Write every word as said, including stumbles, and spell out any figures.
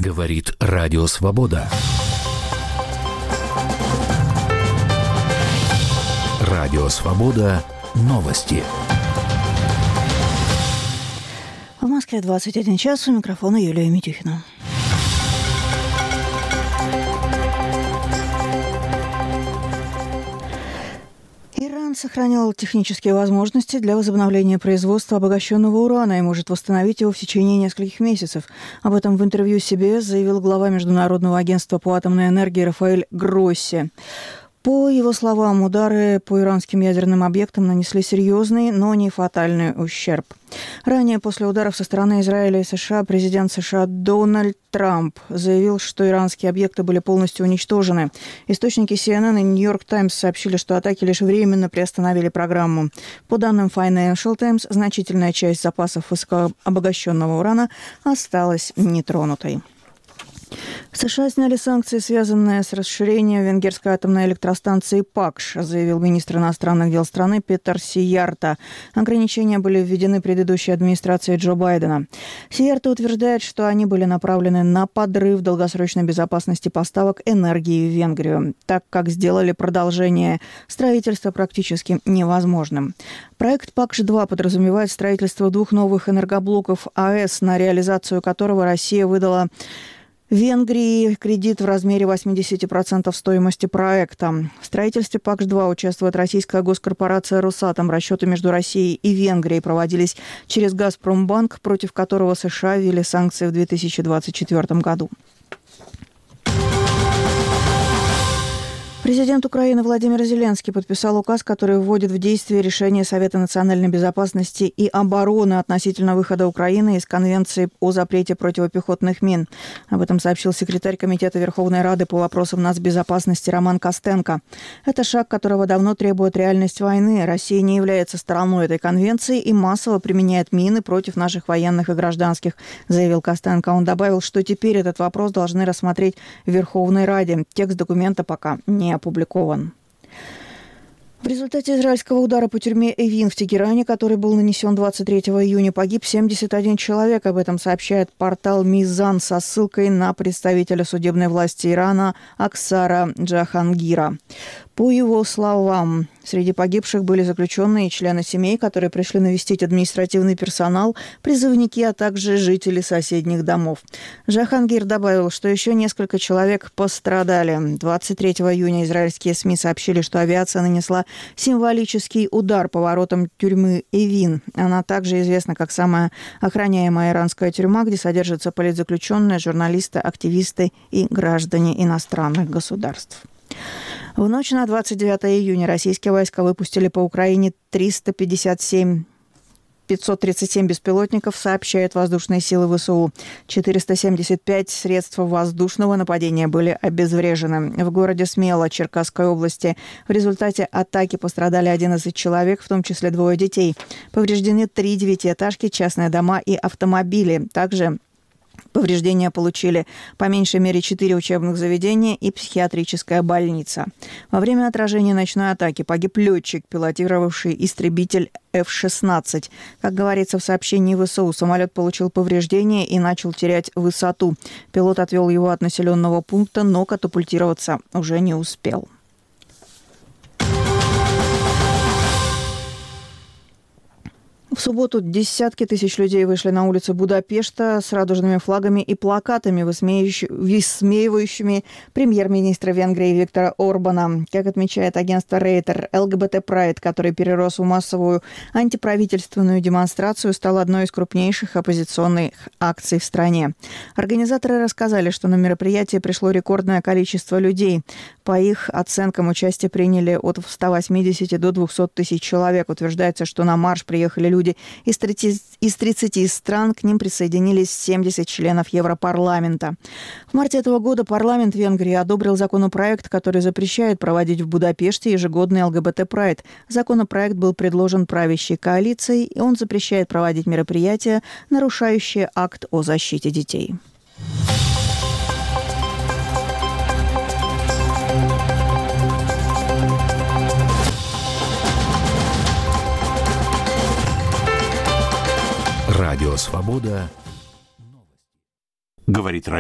Говорит Радио Свобода. Радио Свобода. Новости. В Москве двадцать один час. У микрофона Юлия Митюхина. Иран сохранил технические возможности для возобновления производства обогащенного урана и может восстановить его в течение нескольких месяцев. Об этом в интервью си би эс заявил глава Международного агентства по атомной энергии Рафаэль Гросси. По его словам, удары по иранским ядерным объектам нанесли серьезный, но не фатальный ущерб. Ранее, после ударов со стороны Израиля и США, президент США Дональд Трамп заявил, что иранские объекты были полностью уничтожены. Источники си эн эн и Нью-Йорк Таймс сообщили, что атаки лишь временно приостановили программу. По данным Financial Times, значительная часть запасов высокообогащенного урана осталась нетронутой. США сняли санкции, связанные с расширением венгерской атомной электростанции Пакш, заявил министр иностранных дел страны Петер Сиярто. Ограничения были введены предыдущей администрацией Джо Байдена. Сиярто утверждает, что они были направлены на подрыв долгосрочной безопасности поставок энергии в Венгрию, так как сделали продолжение строительства практически невозможным. Проект Пакш-два подразумевает строительство двух новых энергоблоков АЭС, на реализацию которого Россия выдала в Венгрии кредит в размере восемьдесят процентов стоимости проекта. В строительстве Пакш-два участвует российская госкорпорация «Росатом». Расчеты между Россией и Венгрией проводились через «Газпромбанк», против которого США ввели санкции в две тысячи двадцать четвёртом году. Президент Украины Владимир Зеленский подписал указ, который вводит в действие решение Совета национальной безопасности и обороны относительно выхода Украины из Конвенции о запрете противопехотных мин. Об этом сообщил секретарь Комитета Верховной Рады по вопросам нацбезопасности Роман Костенко. Это шаг, которого давно требует реальность войны. Россия не является стороной этой конвенции и массово применяет мины против наших военных и гражданских, заявил Костенко. Он добавил, что теперь этот вопрос должны рассмотреть в Верховной Раде. Текст документа пока не опубликован. В результате израильского удара по тюрьме Эвин в Тегеране, который был нанесен двадцать третьего июня, погиб семьдесят один человек. Об этом сообщает портал Мизан со ссылкой на представителя судебной власти Ирана Аксара Джахангира. По его словам, среди погибших были заключенные и члены семей, которые пришли навестить административный персонал, призывники, а также жители соседних домов. Джахангир добавил, что еще несколько человек пострадали. двадцать третьего июня израильские СМИ сообщили, что авиация нанесла символический удар по воротам тюрьмы Эвин. Она также известна как самая охраняемая иранская тюрьма, где содержатся политзаключенные, журналисты, активисты и граждане иностранных государств. В ночь на двадцать девятое июня российские войска выпустили по Украине триста пятьдесят семь пятьсот тридцать семь беспилотников, сообщают воздушные силы ВСУ. четыреста семьдесят пять средств воздушного нападения были обезврежены. В городе Смело Черкасской области в результате атаки пострадали одиннадцать человек, в том числе двое детей. Повреждены три девятиэтажки, частные дома и автомобили. Также повреждения получили по меньшей мере четыре учебных заведения и психиатрическая больница. Во время отражения ночной атаки погиб летчик, пилотировавший истребитель эф шестнадцать. Как говорится в сообщении ВСУ, самолет получил повреждения и начал терять высоту. Пилот отвел его от населенного пункта, но катапультироваться уже не успел. В субботу десятки тысяч людей вышли на улицы Будапешта с радужными флагами и плакатами, высмеивающими премьер-министра Венгрии Виктора Орбана. Как отмечает агентство Рейтер, эл гэ бэ тэ Прайд, который перерос в массовую антиправительственную демонстрацию, стал одной из крупнейших оппозиционных акций в стране. Организаторы рассказали, что на мероприятие пришло рекордное количество людей. По их оценкам, участие приняли от ста восьмидесяти до двухсот тысяч человек. Утверждается, что на марш приехали люди из тридцати стран, к ним присоединились семьдесят членов Европарламента. В марте этого года парламент Венгрии одобрил законопроект, который запрещает проводить в Будапеште ежегодный эл гэ бэ тэ Прайд. Законопроект был предложен правящей коалицией, и он запрещает проводить мероприятия, нарушающие акт о защите детей. Радио Свобода. Говорит